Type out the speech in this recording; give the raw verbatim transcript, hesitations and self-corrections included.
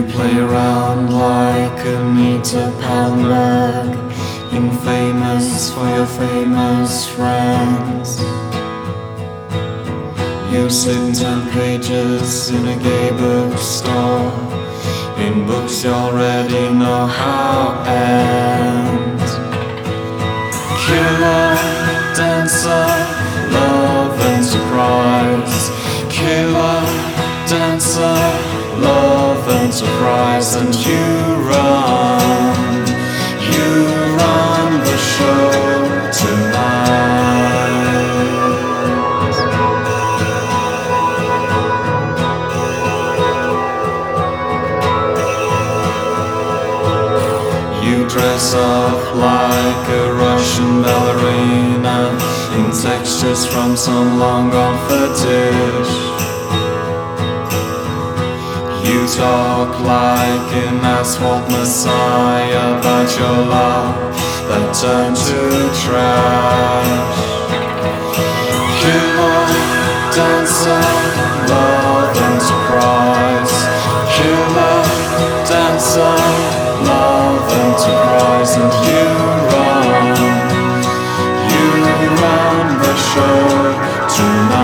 You play around like Anita Pallenberg, infamous for your famous friends. You sit ten pages in a gay bookstore, in books you already know how end. Killer, dancer, love and surprise. Killer, dancer, love and surprise. And you run, you run the show tonight. You dress up like a Russian ballerina, in textures from some long gone fetish. You talk like an asphalt messiah about your love that turned to trash. Killer, dancer, love and surprise. Killer, dancer, love and surprise. And you run, you run the show tonight.